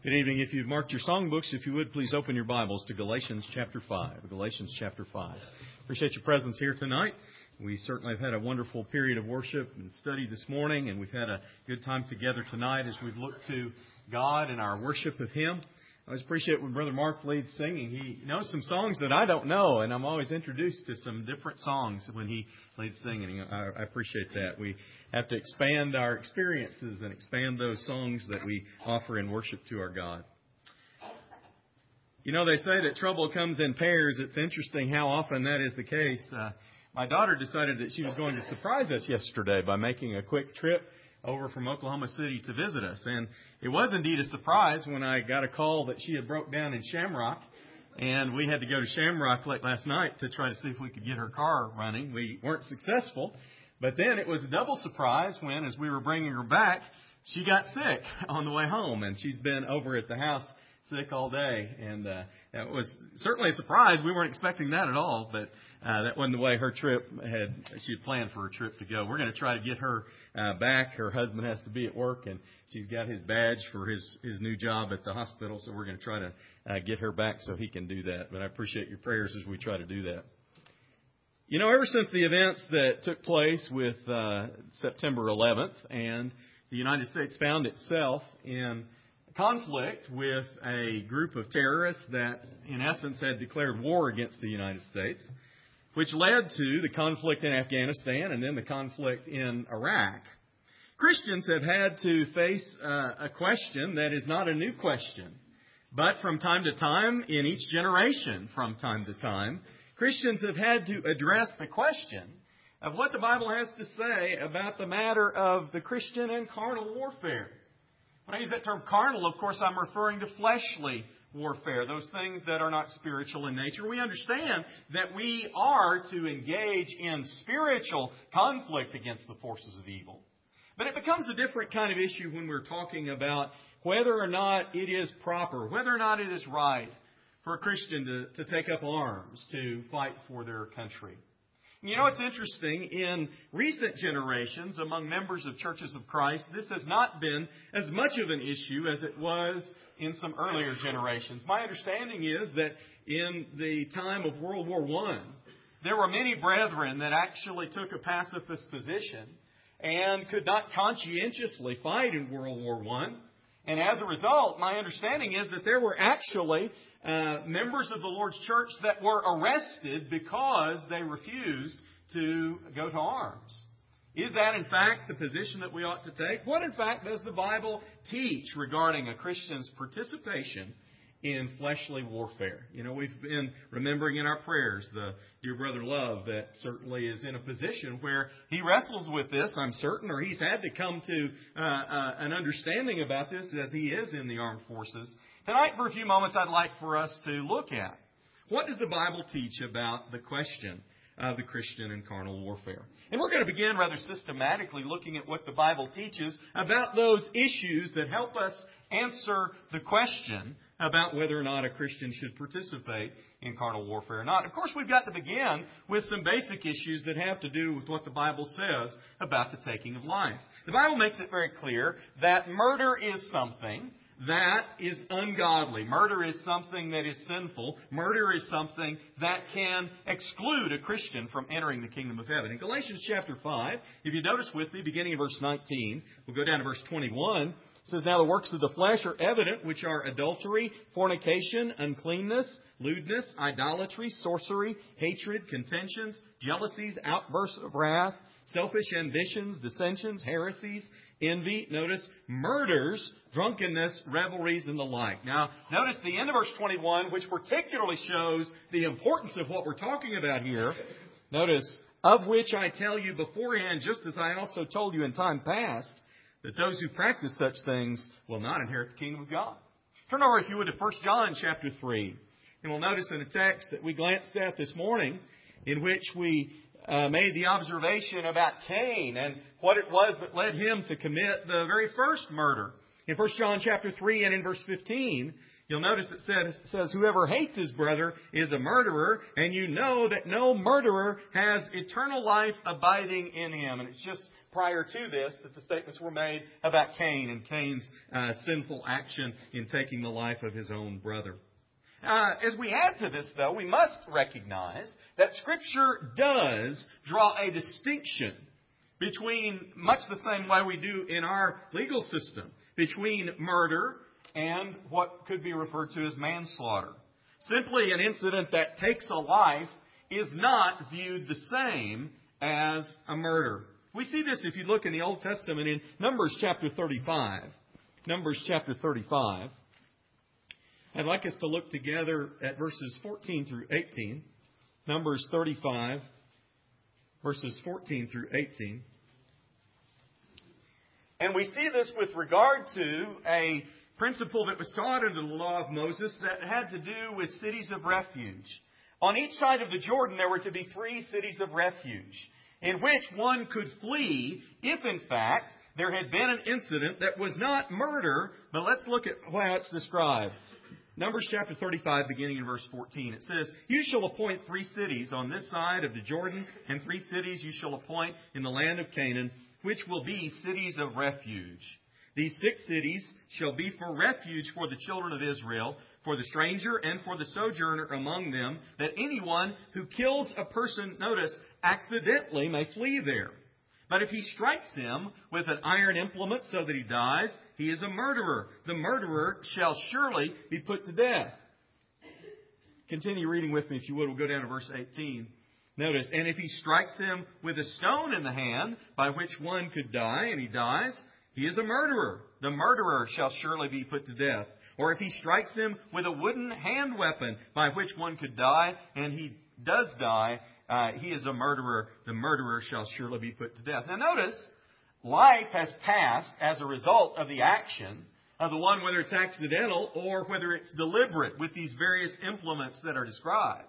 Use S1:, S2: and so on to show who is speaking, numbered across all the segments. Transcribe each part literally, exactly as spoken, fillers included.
S1: Good evening. If you've marked your songbooks, if you would, please open your Bibles to Galatians chapter five. Galatians chapter five. Appreciate your presence here tonight. We certainly have had a wonderful period of worship and study this morning, and we've had a good time together tonight as we've looked to God and our worship of Him. I always appreciate when Brother Mark leads singing. He knows some songs that I don't know, and I'm always introduced to some different songs when he leads singing. I, I appreciate that. We have to expand our experiences and expand those songs that we offer in worship to our God. You know, they say that trouble comes in pairs. It's interesting how often that is the case. Uh, my daughter decided that she was going to surprise us yesterday by making a quick trip over from Oklahoma City to visit us. And it was indeed a surprise when I got a call that she had broke down in Shamrock, and we had to go to Shamrock late last night to try to see if we could get her car running. We weren't successful, but then it was a double surprise when, as we were bringing her back, she got sick on the way home, and she's been over at the house sick all day, and uh, that was certainly a surprise. We weren't expecting that at all, but uh, that wasn't the way her trip had, she had planned for her trip to go. We're going to try to get her uh, back. Her husband has to be at work, and she's got his badge for his, his new job at the hospital, so we're going to try to uh, get her back so he can do that. But I appreciate your prayers as we try to do that. You know, ever since the events that took place with uh, September eleventh, and the United States found itself in conflict with a group of terrorists that, in essence, had declared war against the United States, which led to the conflict in Afghanistan and then the conflict in Iraq. Christians have had to face uh, a question that is not a new question, but from time to time, in each generation from time to time, Christians have had to address the question of what the Bible has to say about the matter of the Christian and carnal warfare. When I use that term carnal, of course, I'm referring to fleshly warfare, those things that are not spiritual in nature. We understand that we are to engage in spiritual conflict against the forces of evil. But it becomes a different kind of issue when we're talking about whether or not it is proper, whether or not it is right for a Christian to, to take up arms to fight for their country. You know, it's interesting, in recent generations among members of churches of Christ, this has not been as much of an issue as it was in some earlier generations. My understanding is that in the time of World War One, there were many brethren that actually took a pacifist position and could not conscientiously fight in World War One. And as a result, my understanding is that there were actually Uh, members of the Lord's church that were arrested because they refused to go to arms. Is that, in fact, the position that we ought to take? What, in fact, does the Bible teach regarding a Christian's participation in fleshly warfare? You know, we've been remembering in our prayers the dear brother Love that certainly is in a position where he wrestles with this, I'm certain, or he's had to come to uh, uh, an understanding about this as he is in the armed forces. Tonight, for a few moments, I'd like for us to look at what does the Bible teach about the question of the Christian and carnal warfare. And we're going to begin rather systematically looking at what the Bible teaches about those issues that help us answer the question about whether or not a Christian should participate in carnal warfare or not. Of course, we've got to begin with some basic issues that have to do with what the Bible says about the taking of life. The Bible makes it very clear that murder is something that is ungodly. Murder is something that is sinful. Murder is something that can exclude a Christian from entering the kingdom of heaven. In Galatians chapter five, if you notice with me, beginning in verse nineteen, we'll go down to verse twenty-one. It says, "Now the works of the flesh are evident, which are adultery, fornication, uncleanness, lewdness, idolatry, sorcery, hatred, contentions, jealousies, outbursts of wrath, selfish ambitions, dissensions, heresies, envy," notice, "murders, drunkenness, revelries, and the like." Now, notice the end of verse twenty-one, which particularly shows the importance of what we're talking about here. Notice, "Of which I tell you beforehand, just as I also told you in time past, that those who practice such things will not inherit the kingdom of God." Turn over, if you would, to First John chapter three. And we'll notice in a text that we glanced at this morning, in which we Uh, made the observation about Cain and what it was that led him to commit the very first murder. In First John chapter three and in verse fifteen, you'll notice it says, it says, "Whoever hates his brother is a murderer, and you know that no murderer has eternal life abiding in him." And it's just prior to this that the statements were made about Cain and Cain's uh, sinful action in taking the life of his own brother. Uh, as we add to this, though, we must recognize that Scripture does draw a distinction between, much the same way we do in our legal system, between murder and what could be referred to as manslaughter. Simply an incident that takes a life is not viewed the same as a murder. We see this if you look in the Old Testament in Numbers chapter thirty-five. Numbers chapter thirty-five. I'd like us to look together at verses fourteen through eighteen. Numbers thirty-five, verses fourteen through eighteen. And we see this with regard to a principle that was taught under the law of Moses that had to do with cities of refuge. On each side of the Jordan, there were to be three cities of refuge in which one could flee if, in fact, there had been an incident that was not murder. But let's look at how it's described. Numbers chapter thirty-five, beginning in verse fourteen. It says, "You shall appoint three cities on this side of the Jordan, and three cities you shall appoint in the land of Canaan, which will be cities of refuge. These six cities shall be for refuge for the children of Israel, for the stranger and for the sojourner among them, that anyone who kills a person, notice, accidentally may flee there. But if he strikes him with an iron implement so that he dies, he is a murderer. The murderer shall surely be put to death." Continue reading with me if you would. We'll go down to verse eighteen. Notice, "And if he strikes him with a stone in the hand, by which one could die, and he dies, he is a murderer. The murderer shall surely be put to death. Or if he strikes him with a wooden hand weapon, by which one could die, and he does die, uh, he is a murderer. The murderer shall surely be put to death." Now notice, life has passed as a result of the action of the one, whether it's accidental or whether it's deliberate, with these various implements that are described.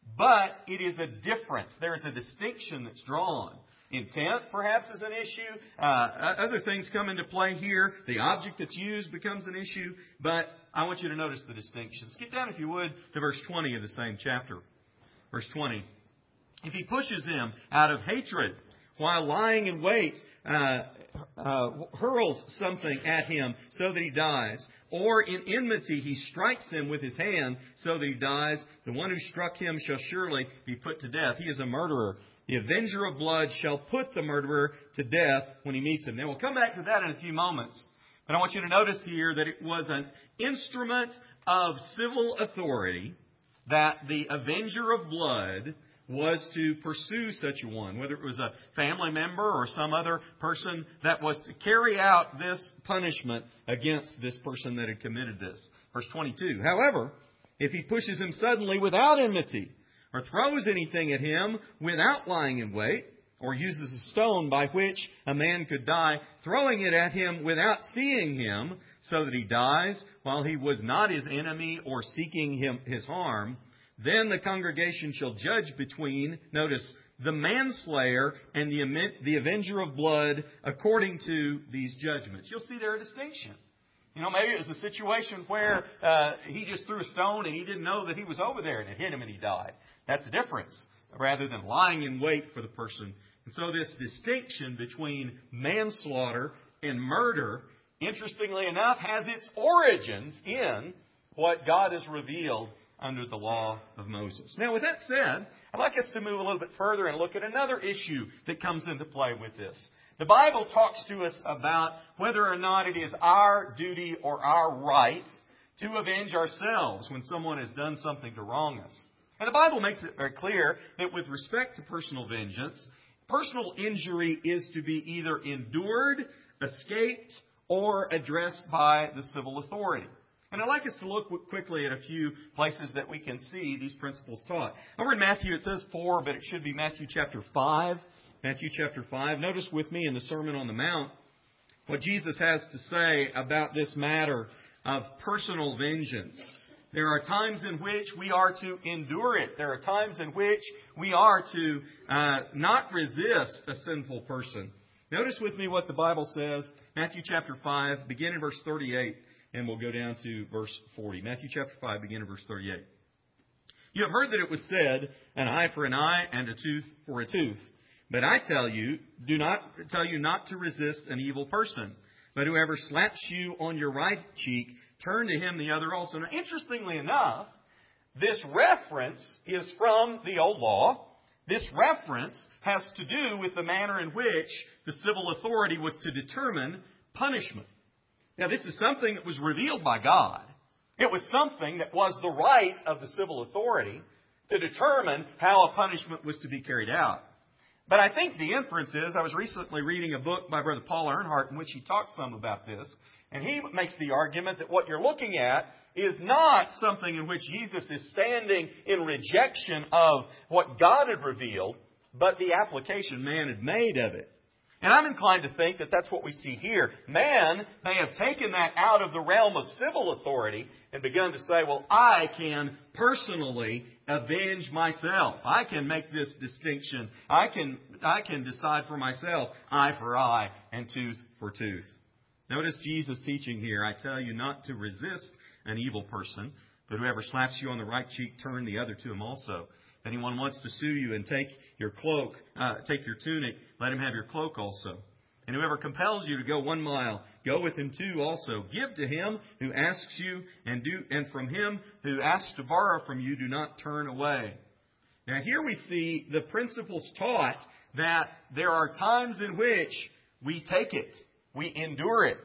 S1: But it is a difference. There is a distinction that's drawn. Intent, perhaps, is an issue. Uh, other things come into play here. The object that's used becomes an issue. But I want you to notice the distinctions. Get down, if you would, to verse twenty of the same chapter. Verse twenty. "If he pushes him out of hatred, while lying in wait, uh, uh, hurls something at him so that he dies, or in enmity he strikes him with his hand so that he dies, the one who struck him shall surely be put to death. He is a murderer. The avenger of blood shall put the murderer to death when he meets him." Now, we'll come back to that in a few moments. But I want you to notice here that it was an instrument of civil authority that the avenger of blood was to pursue such a one, whether it was a family member or some other person that was to carry out this punishment against this person that had committed this. Verse twenty-two, "However, if he pushes him suddenly without enmity, or throws anything at him without lying in wait, or uses a stone by which a man could die, throwing it at him without seeing him, so that he dies while he was not his enemy or seeking him his harm, then the congregation shall judge between," notice, "the manslayer and the, the avenger of blood according to these judgments." You'll see there a distinction. You know, maybe it was a situation where uh, he just threw a stone and he didn't know that he was over there and it hit him and he died. That's a difference, rather than lying in wait for the person. And so this distinction between manslaughter and murder, interestingly enough, has its origins in what God has revealed under the law of Moses. Now, with that said, I'd like us to move a little bit further and look at another issue that comes into play with this. The Bible talks to us about whether or not it is our duty or our right to avenge ourselves when someone has done something to wrong us. And the Bible makes it very clear that with respect to personal vengeance, personal injury is to be either endured, escaped, or addressed by the civil authority. And I'd like us to look quickly at a few places that we can see these principles taught. Over in Matthew, it says four, but it should be Matthew chapter five. Matthew chapter five. Notice with me in the Sermon on the Mount what Jesus has to say about this matter of personal vengeance. There are times in which we are to endure it. There are times in which we are to uh, not resist a sinful person. Notice with me what the Bible says. Matthew chapter five, begin in verse thirty-eight, and we'll go down to verse forty. Matthew chapter five, begin in verse thirty-eight. "You have heard that it was said, an eye for an eye and a tooth for a tooth. But I tell you, do not tell you not to resist an evil person. But whoever slaps you on your right cheek, turn to him the other also. Now, interestingly enough, this reference is from the Old Law. This reference has to do with the manner in which the civil authority was to determine punishment. Now, this is something that was revealed by God. It was something that was the right of the civil authority to determine how a punishment was to be carried out. But I think the inference is, I was recently reading a book by Brother Paul Earnhardt in which he talks some about this, and he makes the argument that what you're looking at is not something in which Jesus is standing in rejection of what God had revealed, but the application man had made of it. And I'm inclined to think that that's what we see here. Man may have taken that out of the realm of civil authority and begun to say, well, I can personally avenge myself. I can make this distinction. I can, I can decide for myself, eye for eye and tooth for tooth. Notice Jesus' teaching here. I tell you not to resist an evil person, but whoever slaps you on the right cheek, turn the other to him also. If anyone wants to sue you and take your cloak, uh, take your tunic, let him have your cloak also. And whoever compels you to go one mile, go with him two also. Give to him who asks you, and do, and from him who asks to borrow from you, do not turn away. Now here we see the principles taught that there are times in which we take it, we endure it.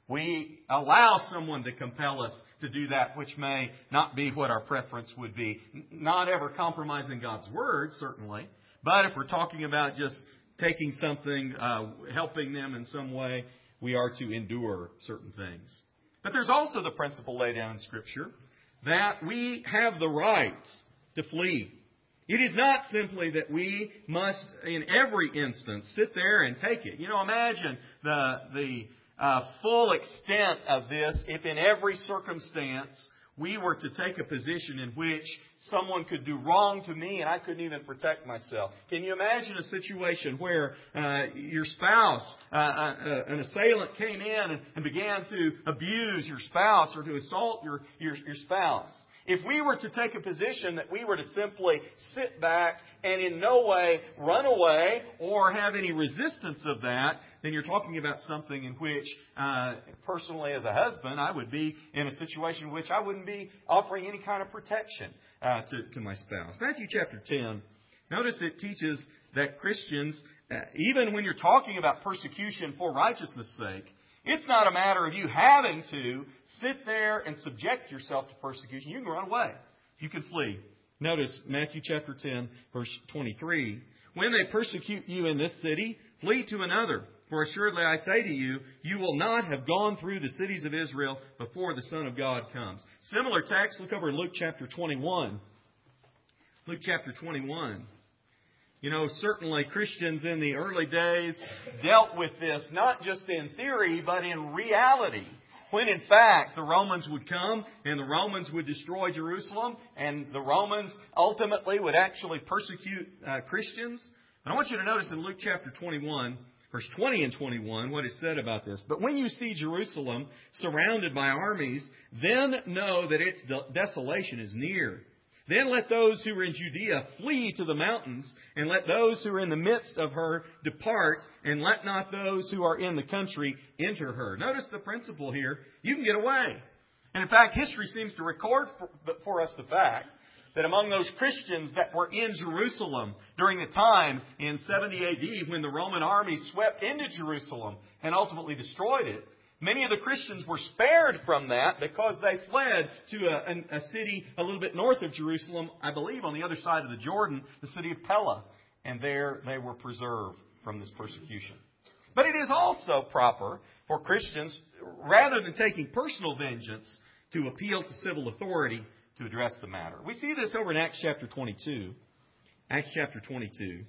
S1: We allow someone to compel us to do that which may not be what our preference would be. Not ever compromising God's Word, certainly. But if we're talking about just taking something, uh, helping them in some way, we are to endure certain things. But there's also the principle laid down in Scripture that we have the right to flee. It is not simply that we must, in every instance, sit there and take it. You know, imagine the the uh, full extent of this if in every circumstance we were to take a position in which someone could do wrong to me and I couldn't even protect myself. Can you imagine a situation where uh, your spouse, uh, uh, an assailant came in and, and began to abuse your spouse or to assault your, your, your spouse? If we were to take a position that we were to simply sit back and in no way run away or have any resistance of that, then you're talking about something in which, uh, personally as a husband, I would be in a situation in which I wouldn't be offering any kind of protection uh, to, to my spouse. Matthew chapter ten, notice it teaches that Christians, uh, even when you're talking about persecution for righteousness' sake, it's not a matter of you having to sit there and subject yourself to persecution. You can run away. You can flee. Notice Matthew chapter ten, verse twenty-three. When they persecute you in this city, flee to another. For assuredly I say to you, you will not have gone through the cities of Israel before the Son of God comes. Similar text, look over in Luke chapter twenty-one. Luke chapter twenty-one. You know, certainly Christians in the early days dealt with this not just in theory, but in reality. When in fact the Romans would come and the Romans would destroy Jerusalem and the Romans ultimately would actually persecute uh, Christians. And I want you to notice in Luke chapter twenty-one, verse twenty and twenty-one, what is said about this. But when you see Jerusalem surrounded by armies, then know that its desolation is near. Then let those who are in Judea flee to the mountains, and let those who are in the midst of her depart, and let not those who are in the country enter her. Notice the principle here. You can get away. And in fact, history seems to record for, for us the fact that among those Christians that were in Jerusalem during the time in seventy A D when the Roman army swept into Jerusalem and ultimately destroyed it, many of the Christians were spared from that because they fled to a, a, a city a little bit north of Jerusalem, I believe on the other side of the Jordan, the city of Pella. And there they were preserved from this persecution. But it is also proper for Christians, rather than taking personal vengeance, to appeal to civil authority to address the matter. We see this over in Acts chapter twenty-two. Acts chapter twenty-two.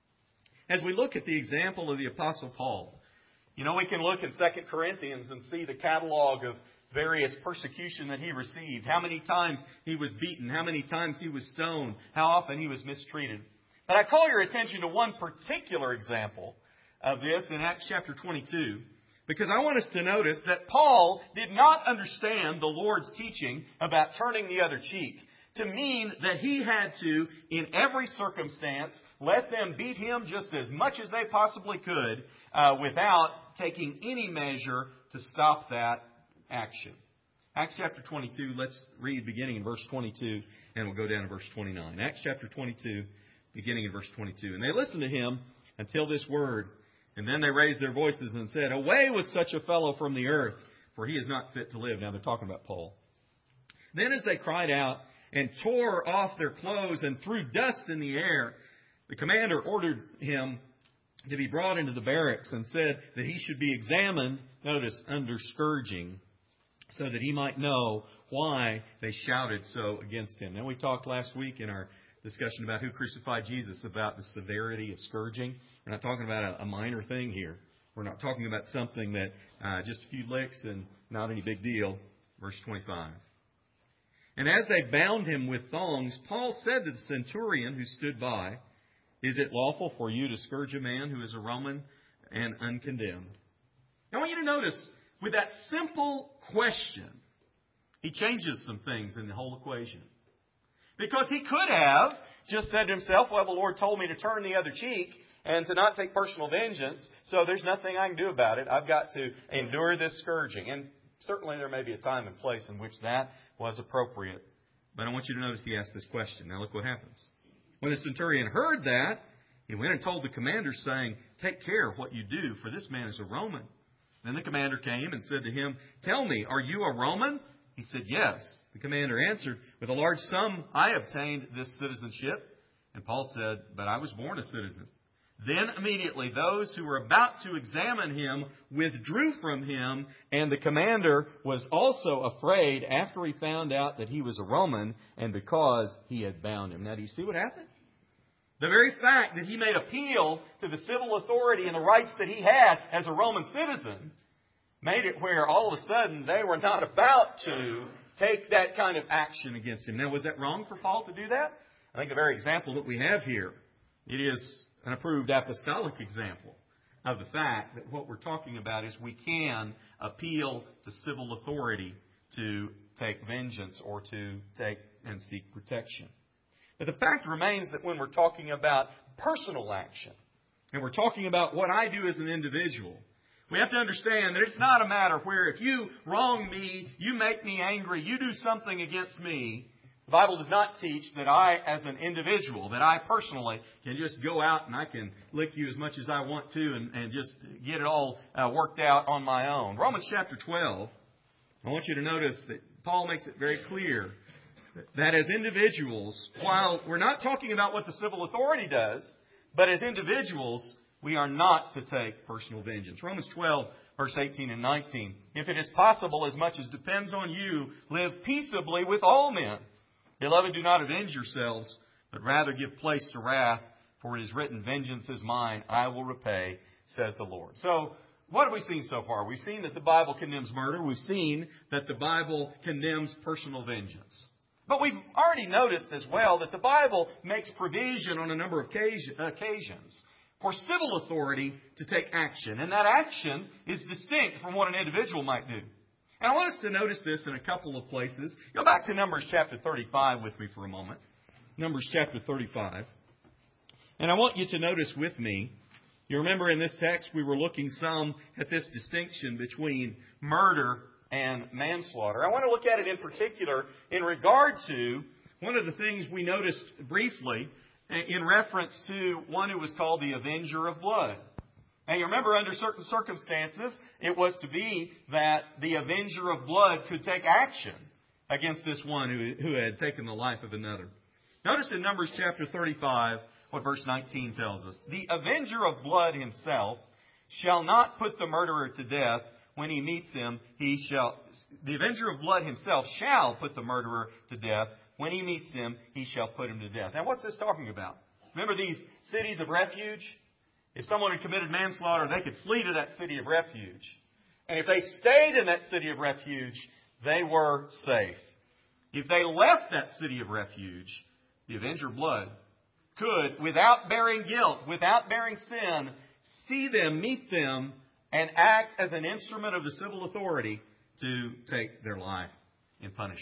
S1: As we look at the example of the Apostle Paul, you know, we can look in Second Corinthians and see the catalog of various persecution that he received. How many times he was beaten. How many times he was stoned. How often he was mistreated. But I call your attention to one particular example of this in Acts chapter twenty-two. Because I want us to notice that Paul did not understand the Lord's teaching about turning the other cheek. to mean that he had to, in every circumstance, let them beat him just as much as they possibly could uh, without taking any measure to stop that action. Acts chapter twenty-two, let's read beginning in verse twenty-two, and we'll go down to verse twenty-nine. Acts chapter twenty-two, beginning in verse twenty-two. And they listened to him until this word, and then they raised their voices and said, "Away with such a fellow from the earth, for he is not fit to live." Now they're talking about Paul. Then as they cried out and tore off their clothes and threw dust in the air, the commander ordered him to be brought into the barracks and said that he should be examined, notice, under scourging, so that he might know why they shouted so against him. Now, we talked last week in our discussion about who crucified Jesus about the severity of scourging. We're not talking about a, a minor thing here. We're not talking about something that uh, just a few licks and not any big deal. Verse twenty-five. And as they bound him with thongs, Paul said to the centurion who stood by, "Is it lawful for you to scourge a man who is a Roman and uncondemned?" I want you to notice, with that simple question, he changes some things in the whole equation. Because he could have just said to himself, "Well, the Lord told me to turn the other cheek and to not take personal vengeance, so there's nothing I can do about it. I've got to endure this scourging." And certainly there may be a time and place in which that was appropriate. But I want you to notice he asked this question. Now look what happens. When the centurion heard that, he went and told the commander, saying, "Take care what you do, for this man is a Roman." Then the commander came and said to him, "Tell me, are you a Roman?" He said, "Yes." The commander answered, "With a large sum I obtained this citizenship." And Paul said, "But I was born a citizen." Then immediately those who were about to examine him withdrew from him, and the commander was also afraid after he found out that he was a Roman and because he had bound him. Now, do you see what happened? The very fact that he made appeal to the civil authority and the rights that he had as a Roman citizen made it where all of a sudden they were not about to take that kind of action against him. Now, was that wrong for Paul to do that? I think the very example that we have here, it is an approved apostolic example of the fact that what we're talking about is we can appeal to civil authority to take vengeance or to take and seek protection. But the fact remains that when we're talking about personal action, and we're talking about what I do as an individual, we have to understand that it's not a matter where if you wrong me, you make me angry, you do something against me. The Bible does not teach that I, as an individual, that I personally can just go out and I can lick you as much as I want to and, and just get it all uh, worked out on my own. Romans chapter twelve, I want you to notice that Paul makes it very clear that as individuals, while we're not talking about what the civil authority does, but as individuals, we are not to take personal vengeance. Romans twelve, verse eighteen and nineteen. "If it is possible, as much as depends on you, live peaceably with all men. Beloved, do not avenge yourselves, but rather give place to wrath, for it is written, 'Vengeance is mine, I will repay,' says the Lord." So, what have we seen so far? We've seen that the Bible condemns murder. We've seen that the Bible condemns personal vengeance. But we've already noticed as well that the Bible makes provision on a number of occasions for civil authority to take action. And that action is distinct from what an individual might do. And I want us to notice this in a couple of places. Go back to Numbers chapter thirty-five with me for a moment. Numbers chapter thirty-five. And I want you to notice with me, you remember in this text we were looking some at this distinction between murder and manslaughter. I want to look at it in particular in regard to one of the things we noticed briefly in reference to one who was called the Avenger of Blood. Now, you remember, under certain circumstances, it was to be that the Avenger of Blood could take action against this one who, who had taken the life of another. Notice in Numbers chapter thirty-five what verse nineteen tells us. "The Avenger of Blood himself shall not put the murderer to death. When he meets him, he shall... The Avenger of Blood himself shall put the murderer to death. When he meets him, he shall put him to death." Now, what's this talking about? Remember these cities of refuge? If someone had committed manslaughter, they could flee to that city of refuge. And if they stayed in that city of refuge, they were safe. If they left that city of refuge, the Avenger of Blood could, without bearing guilt, without bearing sin, see them, meet them, and act as an instrument of the civil authority to take their life in punishment.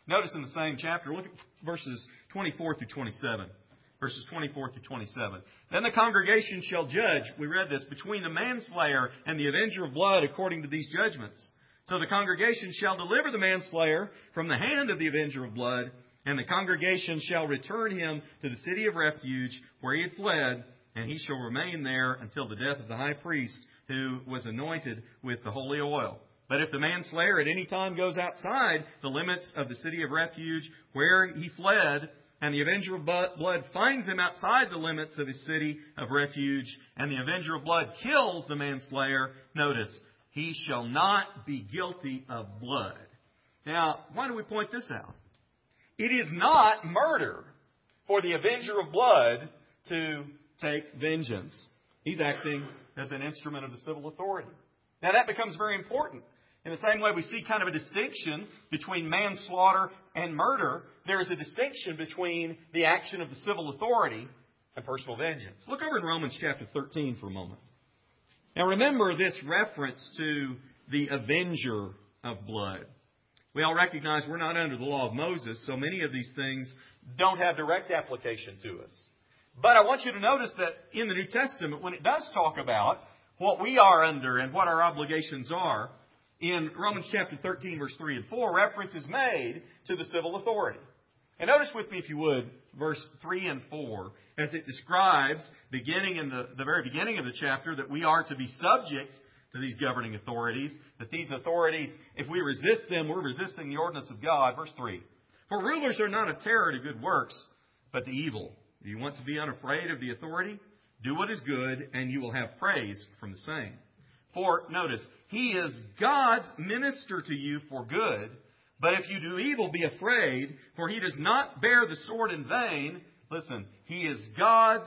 S1: Notice in the same chapter, look at verses twenty-four through twenty-seven. Verses twenty-four through twenty-seven. Then the congregation shall judge, we read this, between the manslayer and the avenger of blood according to these judgments. So the congregation shall deliver the manslayer from the hand of the avenger of blood, and the congregation shall return him to the city of refuge where he had fled, and he shall remain there until the death of the high priest who was anointed with the holy oil. But if the manslayer at any time goes outside the limits of the city of refuge where he fled, and the avenger of blood finds him outside the limits of his city of refuge, and the avenger of blood kills the manslayer, notice, he shall not be guilty of blood. Now, why do we point this out? It is not murder for the avenger of blood to take vengeance. He's acting as an instrument of the civil authority. Now, that becomes very important. In the same way we see kind of a distinction between manslaughter and murder, there is a distinction between the action of the civil authority and personal vengeance. Look over in Romans chapter thirteen for a moment. Now remember this reference to the avenger of blood. We all recognize we're not under the law of Moses, so many of these things don't have direct application to us. But I want you to notice that in the New Testament, when it does talk about what we are under and what our obligations are, in Romans chapter thirteen, verse three and four, reference is made to the civil authority. And notice with me, if you would, verse three and four, as it describes, beginning in the, the very beginning of the chapter, that we are to be subject to these governing authorities, that these authorities, if we resist them, we're resisting the ordinance of God. Verse three, for rulers are not a terror to good works, but to evil. Do you want to be unafraid of the authority? Do what is good, and you will have praise from the same. For, notice, he is God's minister to you for good. But if you do evil, be afraid, for he does not bear the sword in vain. Listen, he is God's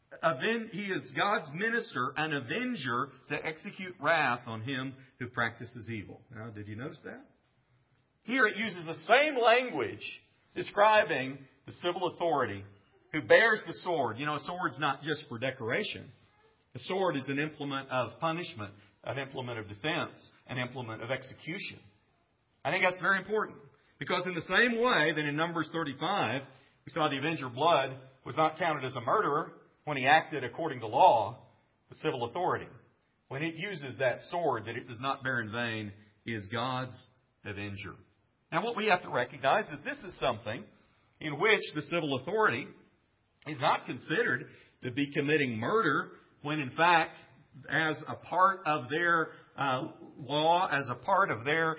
S1: he is God's minister, an avenger to execute wrath on him who practices evil. Now, did you notice that? Here it uses the same language describing the civil authority who bears the sword. You know, a sword's not just for decoration. A sword is an implement of punishment, an implement of defense, an implement of execution. I think that's very important. Because in the same way that in Numbers thirty-five, we saw the avenger of blood was not counted as a murderer when he acted according to law, the civil authority. When it uses that sword that it does not bear in vain, is God's avenger. Now what we have to recognize is this is something in which the civil authority is not considered to be committing murder when in fact, as a part of their uh, law, as a part of their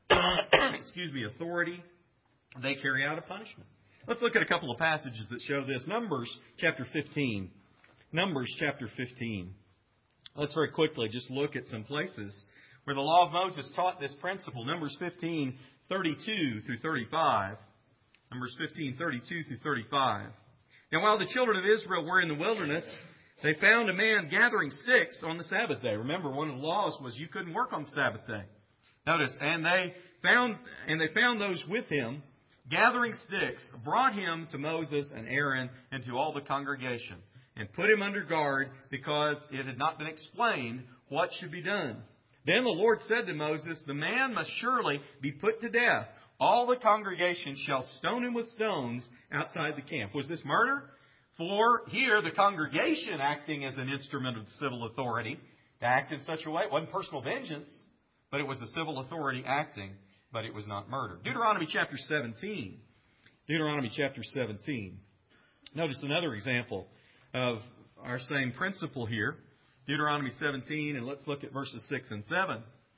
S1: excuse me, authority, they carry out a punishment. Let's look at a couple of passages that show this. Numbers chapter fifteen. Numbers chapter fifteen. Let's very quickly just look at some places where the law of Moses taught this principle. Numbers fifteen, thirty-two through thirty-five. Numbers fifteen, thirty-two through thirty-five. Now while the children of Israel were in the wilderness, they found a man gathering sticks on the Sabbath day. Remember, one of the laws was you couldn't work on the Sabbath day. Notice, and they found and they found those with him gathering sticks, brought him to Moses and Aaron and to all the congregation, and put him under guard because it had not been explained what should be done. Then the Lord said to Moses, the man must surely be put to death. All the congregation shall stone him with stones outside the camp. Was this murder? For here the congregation acting as an instrument of the civil authority to act in such a way. It wasn't personal vengeance, but it was the civil authority acting, but it was not murder. Deuteronomy chapter seventeen. Deuteronomy chapter seventeen. Notice another example of our same principle here. Deuteronomy seventeen, and let's look at verses six and seven.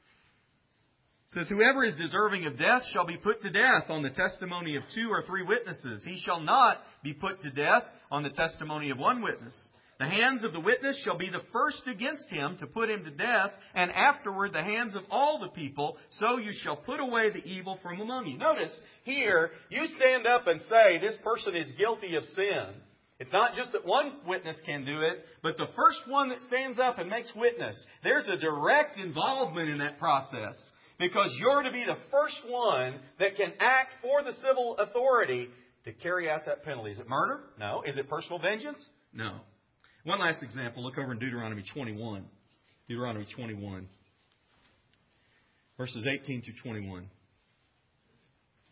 S1: It says, whoever is deserving of death shall be put to death on the testimony of two or three witnesses. He shall not be put to death on the testimony of one witness. The hands of the witness shall be the first against him to put him to death, and afterward the hands of all the people, so you shall put away the evil from among you. Notice, here, you stand up and say this person is guilty of sin. It's not just that one witness can do it, but the first one that stands up and makes witness. There's a direct involvement in that process, because you're to be the first one that can act for the civil authority to carry out that penalty. Is it murder? No. Is it personal vengeance? No. One last example. Look over in Deuteronomy twenty-one. Deuteronomy twenty-one. Verses eighteen through twenty-one.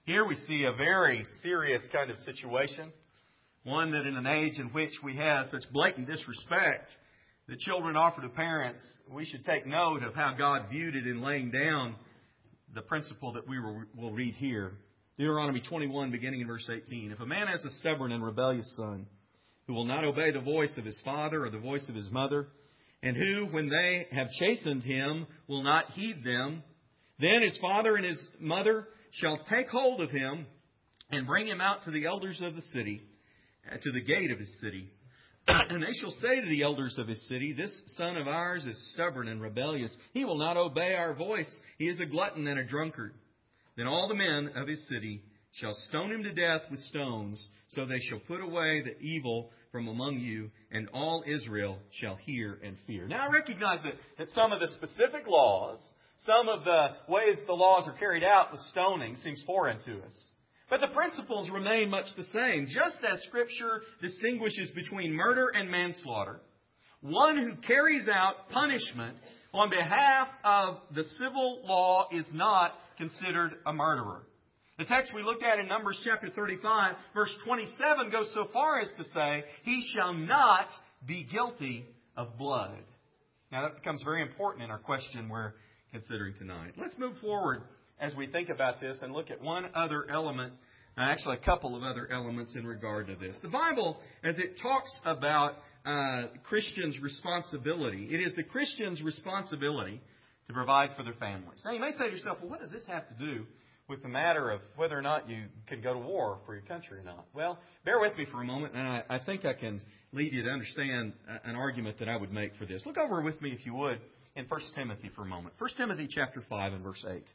S1: Here we see a very serious kind of situation. One that in an age in which we have such blatant disrespect that children offer to parents, we should take note of how God viewed it in laying down the principle that we will read here. Deuteronomy twenty-one, beginning in verse eighteen. If a man has a stubborn and rebellious son, who will not obey the voice of his father or the voice of his mother, and who, when they have chastened him, will not heed them, then his father and his mother shall take hold of him and bring him out to the elders of the city, to the gate of his city. And they shall say to the elders of his city, This son of ours is stubborn and rebellious. He will not obey our voice. He is a glutton and a drunkard. Then all the men of his city shall stone him to death with stones. So they shall put away the evil from among you, and all Israel shall hear and fear. Now I recognize that, that some of the specific laws, some of the ways the laws are carried out with stoning seems foreign to us. But the principles remain much the same. Just as Scripture distinguishes between murder and manslaughter, one who carries out punishment on behalf of the civil law is not considered a murderer. The text we looked at in Numbers chapter thirty-five, verse twenty-seven, goes so far as to say, He shall not be guilty of blood. Now that becomes very important in our question we're considering tonight. Let's move forward as we think about this and look at one other element, actually a couple of other elements in regard to this. The Bible, as it talks about uh, Christians' responsibility, it is the Christian's responsibility to provide for their families. Now you may say to yourself, well, what does this have to do with the matter of whether or not you can go to war for your country or not? Well, bear with me for a moment, and I, I think I can lead you to understand an argument that I would make for this. Look over with me, if you would, in First Timothy for a moment. First Timothy chapter five and verse eight.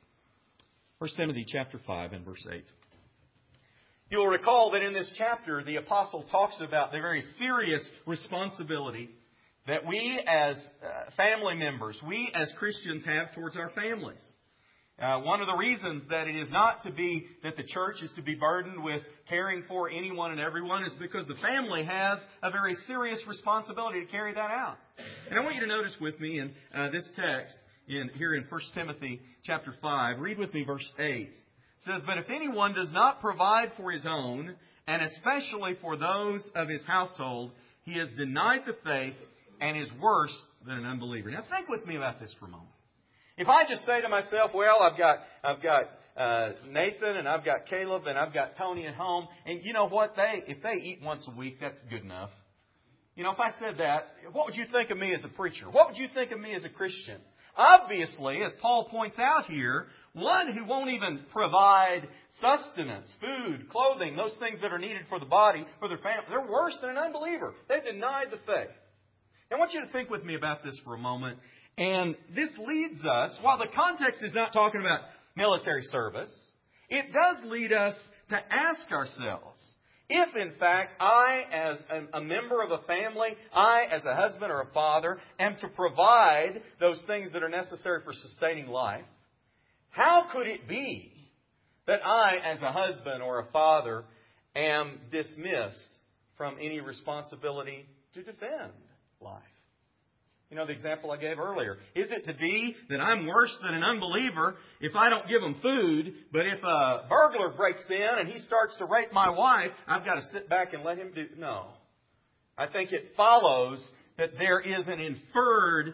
S1: First Timothy chapter five and verse eight. You'll recall that in this chapter, the apostle talks about the very serious responsibility that we as uh, family members, we as Christians have towards our families. Uh, one of the reasons that it is not to be, that the church is to be burdened with caring for anyone and everyone is because the family has a very serious responsibility to carry that out. And I want you to notice with me in uh, this text, in here in First Timothy chapter five, read with me verse eight. It says, But if anyone does not provide for his own, and especially for those of his household, he has denied the faith and is worse than an unbeliever. Now think with me about this for a moment. If I just say to myself, well, I've got I've got uh, Nathan and I've got Caleb and I've got Tony at home, and you know what? They if they eat once a week, that's good enough. You know, if I said that, what would you think of me as a preacher? What would you think of me as a Christian? Obviously, as Paul points out here, one who won't even provide sustenance, food, clothing, those things that are needed for the body, for their family, they're worse than an unbeliever. They've denied the faith. I want you to think with me about this for a moment. And this leads us, while the context is not talking about military service, it does lead us to ask ourselves, if in fact I, as a member of a family, I, as a husband or a father, am to provide those things that are necessary for sustaining life, how could it be that I, as a husband or a father, am dismissed from any responsibility to defend life? You know the example I gave earlier. Is it to be that I'm worse than an unbeliever if I don't give him food, but if a burglar breaks in and he starts to rape my wife, I've got to sit back and let him do... No. I think it follows that there is an inferred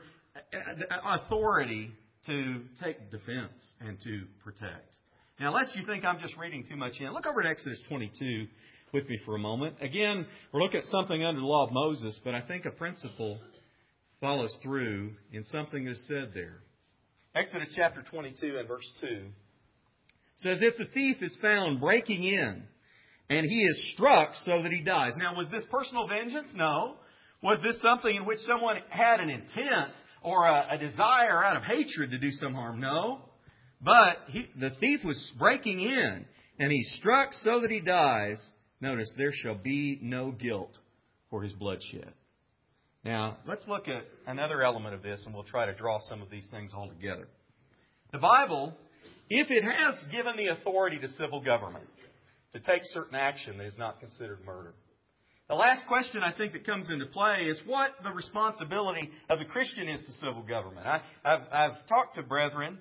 S1: authority to take defense and to protect. Now, lest you think I'm just reading too much in, look over at Exodus twenty-two with me for a moment. Again, we're looking at something under the law of Moses, but I think a principle follows through in something that's said there. Exodus chapter twenty-two and verse two says, If the thief is found breaking in and he is struck so that he dies. Now, was this personal vengeance? No. Was this something in which someone had an intent or a, a desire out of hatred to do some harm? No. But he, the thief was breaking in and he struck so that he dies. Notice, there shall be no guilt for his bloodshed. Now, let's look at another element of this and we'll try to draw some of these things all together. The Bible, if it has given the authority to civil government to take certain action that is not considered murder, the last question I think that comes into play is what the responsibility of the Christian is to civil government. I, I've, I've talked to brethren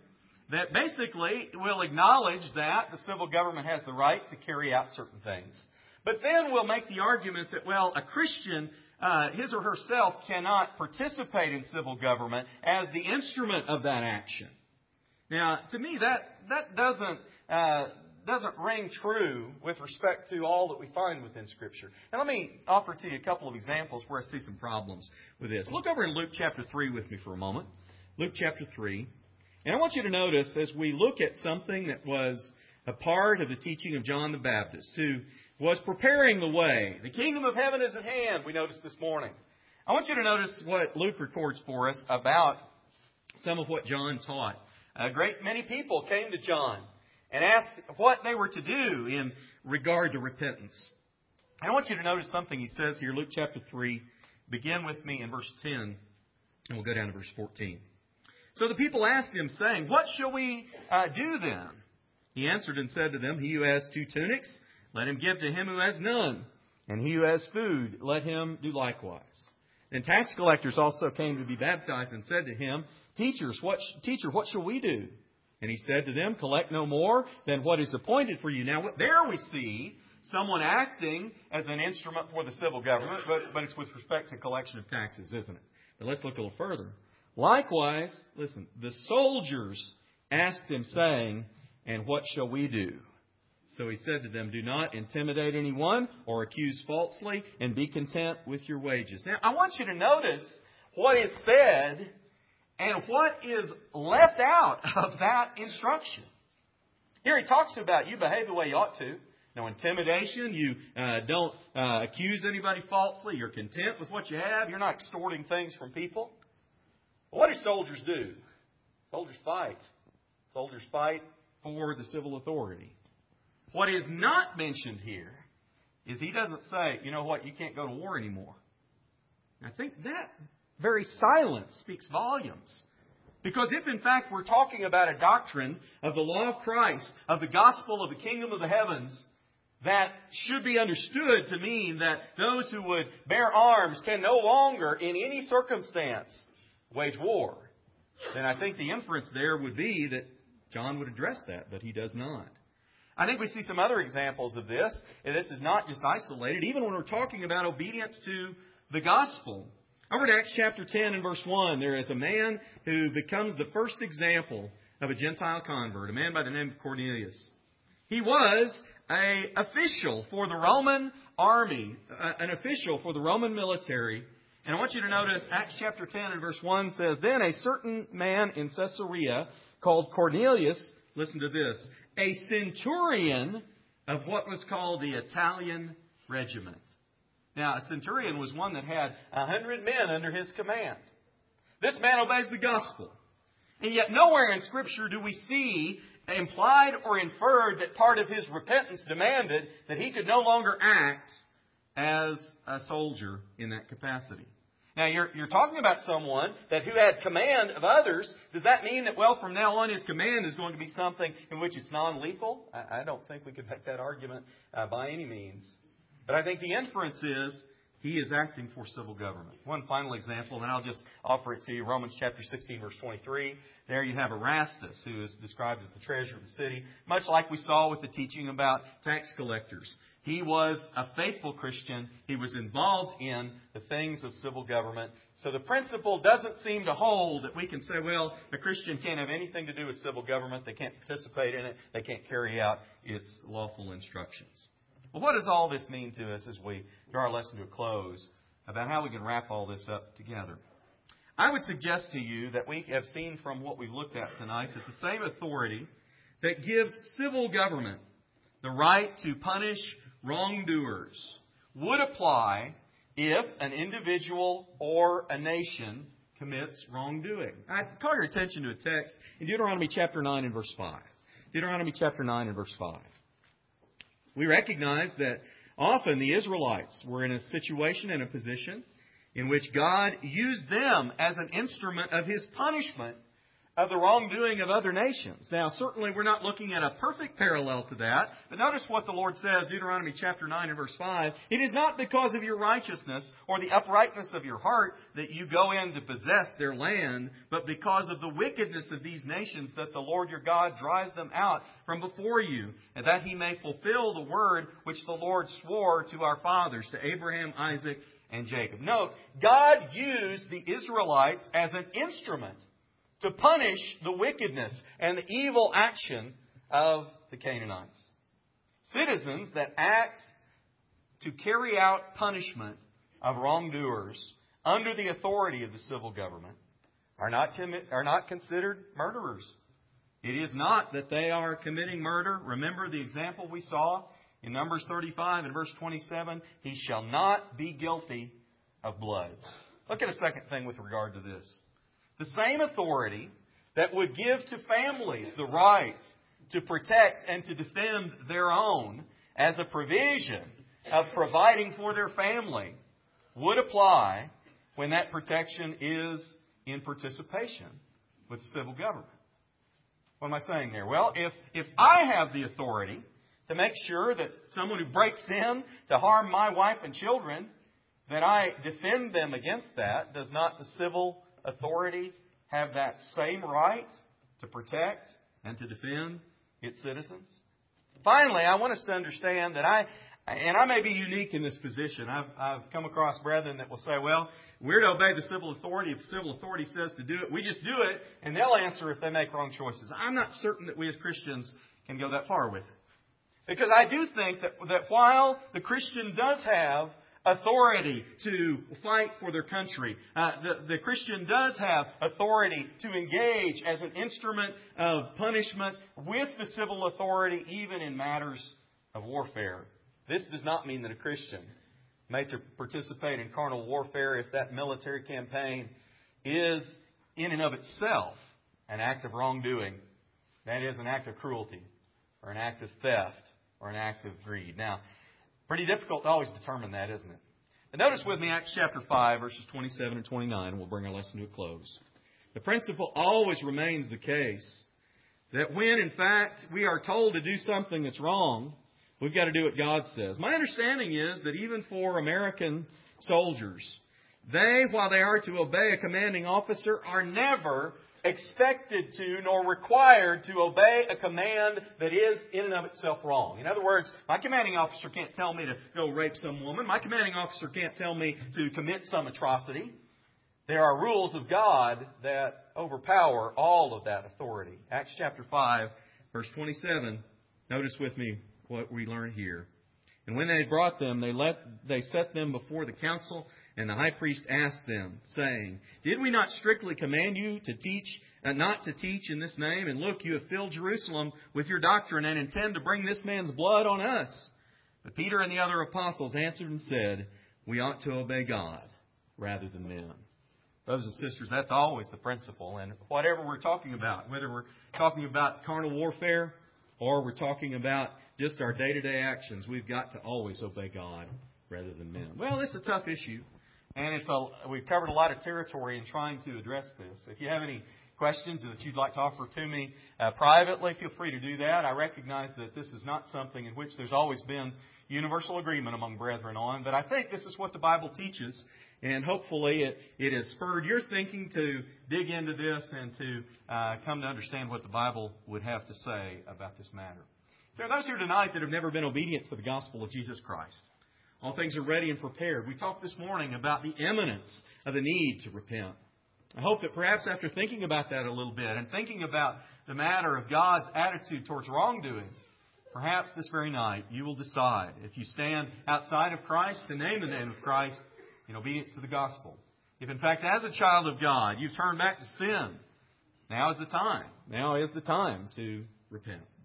S1: that basically will acknowledge that the civil government has the right to carry out certain things. But then we'll make the argument that, well, a Christian, uh, his or herself cannot participate in civil government as the instrument of that action. Now, to me, that that doesn't uh, doesn't ring true with respect to all that we find within Scripture. And let me offer to you a couple of examples where I see some problems with this. Look over in Luke chapter three with me for a moment. Luke chapter three. And I want you to notice, as we look at something that was a part of the teaching of John the Baptist, who was preparing the way. The kingdom of heaven is at hand, we noticed this morning. I want you to notice what Luke records for us about some of what John taught. A great many people came to John and asked what they were to do in regard to repentance. And I want you to notice something he says here, Luke chapter three. Begin with me in verse ten, and we'll go down to verse fourteen. So the people asked him, saying, "What shall we uh, do then?" He answered and said to them, "He who has two tunics, let him give to him who has none. And he who has food, let him do likewise." Then tax collectors also came to be baptized and said to him, Teachers, what, Teacher, what shall we do? And he said to them, "Collect no more than what is appointed for you." Now, there we see someone acting as an instrument for the civil government, but, but it's with respect to collection of taxes, isn't it? But let's look a little further. Likewise, listen, the soldiers asked him, saying, "And what shall we do?" So he said to them, "Do not intimidate anyone or accuse falsely, and be content with your wages." Now, I want you to notice what is said and what is left out of that instruction. Here he talks about you behave the way you ought to. No intimidation. You uh, don't uh, accuse anybody falsely. You're content with what you have. You're not extorting things from people. What do soldiers do? Soldiers fight. Soldiers fight for the civil authority. What is not mentioned here is he doesn't say, you know what, you can't go to war anymore. I think that very silence speaks volumes. Because if in fact we're talking about a doctrine of the law of Christ, of the gospel of the kingdom of the heavens, that should be understood to mean that those who would bear arms can no longer, in any circumstance, wage war, then I think the inference there would be that John would address that, but he does not. I think we see some other examples of this, and this is not just isolated, even when we're talking about obedience to the gospel. Over to Acts chapter ten and verse one, there is a man who becomes the first example of a Gentile convert, a man by the name of Cornelius. He was an official for the Roman army, an official for the Roman military. And I want you to notice Acts chapter ten and verse one says, "Then a certain man in Caesarea called Cornelius," listen to this, "a centurion of what was called the Italian regiment." Now, a centurion was one that had a hundred men under his command. This man obeys the gospel. And yet nowhere in Scripture do we see implied or inferred that part of his repentance demanded that he could no longer act as a soldier in that capacity. Now, you're, you're talking about someone that who had command of others. Does that mean that, well, from now on his command is going to be something in which it's non-lethal? I, I don't think we could make that argument uh, by any means. But I think the inference is he is acting for civil government. One final example, and I'll just offer it to you. Romans chapter sixteen, verse twenty-three. There you have Erastus, who is described as the treasurer of the city, much like we saw with the teaching about tax collectors. He was a faithful Christian. He was involved in the things of civil government. So the principle doesn't seem to hold that we can say, well, a Christian can't have anything to do with civil government. They can't participate in it. They can't carry out its lawful instructions. Well, what does all this mean to us as we draw our lesson to a close about how we can wrap all this up together? I would suggest to you that we have seen from what we've looked at tonight that the same authority that gives civil government the right to punish wrongdoers would apply if an individual or a nation commits wrongdoing. I call your attention to a text in Deuteronomy chapter nine and verse five. Deuteronomy chapter nine and verse five. We recognize that often the Israelites were in a situation and a position in which God used them as an instrument of His punishment of the wrongdoing of other nations. Now, certainly we're not looking at a perfect parallel to that, but notice what the Lord says, Deuteronomy chapter nine and verse five. It is not because of your righteousness or the uprightness of your heart that you go in to possess their land, but because of the wickedness of these nations that the Lord your God drives them out from before you, and that He may fulfill the word which the Lord swore to our fathers, to Abraham, Isaac, and Jacob. Note, God used the Israelites as an instrument to punish the wickedness and the evil action of the Canaanites. Citizens that act to carry out punishment of wrongdoers under the authority of the civil government are not commi- are not considered murderers. It is not that they are committing murder. Remember the example we saw in Numbers thirty-five and verse twenty-seven. He shall not be guilty of blood. Look at a second thing with regard to this. The same authority that would give to families the right to protect and to defend their own as a provision of providing for their family would apply when that protection is in participation with the civil government. What am I saying there? Well, if, if I have the authority to make sure that someone who breaks in to harm my wife and children, that I defend them against that, does not the civil authority have that same right to protect and to defend its citizens? Finally, I want us to understand that I, and I may be unique in this position. I've, I've come across brethren that will say, well, we're to obey the civil authority. If the civil authority says to do it, we just do it, and they'll answer if they make wrong choices. I'm not certain that we as Christians can go that far with it. Because I do think that, that while the Christian does have authority to fight for their country, Uh, the, the Christian does have authority to engage as an instrument of punishment with the civil authority, even in matters of warfare. This does not mean that a Christian may to participate in carnal warfare if that military campaign is in and of itself an act of wrongdoing. That is an act of cruelty or an act of theft or an act of greed. Now, pretty difficult to always determine that, isn't it? But notice with me Acts chapter five, verses twenty-seven and twenty-nine, and we'll bring our lesson to a close. The principle always remains the case that when, in fact, we are told to do something that's wrong, we've got to do what God says. My understanding is that even for American soldiers, they, while they are to obey a commanding officer, are never expected to nor required to obey a command that is in and of itself wrong. In other words, my commanding officer can't tell me to go rape some woman. My commanding officer can't tell me to commit some atrocity. There are rules of God that overpower all of that authority. Acts chapter five, verse twenty-seven. Notice with me what we learn here. And when they had brought them, they let they set them before the council. And the high priest asked them, saying, Did we not strictly command you to teach, uh, not to teach in this name? And look, you have filled Jerusalem with your doctrine and intend to bring this man's blood on us. But Peter and the other apostles answered and said, We ought to obey God rather than men. Brothers and sisters, that's always the principle. And whatever we're talking about, whether we're talking about carnal warfare or we're talking about just our day-to-day actions, we've got to always obey God rather than men. Well, it's a tough issue. And it's a, we've covered a lot of territory in trying to address this. If you have any questions that you'd like to offer to me uh, privately, feel free to do that. I recognize that this is not something in which there's always been universal agreement among brethren on, but I think this is what the Bible teaches, and hopefully it, it has spurred your thinking to dig into this and to uh, come to understand what the Bible would have to say about this matter. There are those here tonight that have never been obedient to the gospel of Jesus Christ. All things are ready and prepared. We talked this morning about the imminence of the need to repent. I hope that perhaps after thinking about that a little bit and thinking about the matter of God's attitude towards wrongdoing, perhaps this very night you will decide if you stand outside of Christ to name the name of Christ in obedience to the gospel. If in fact as a child of God you've turned back to sin, now is the time. Now is the time to repent.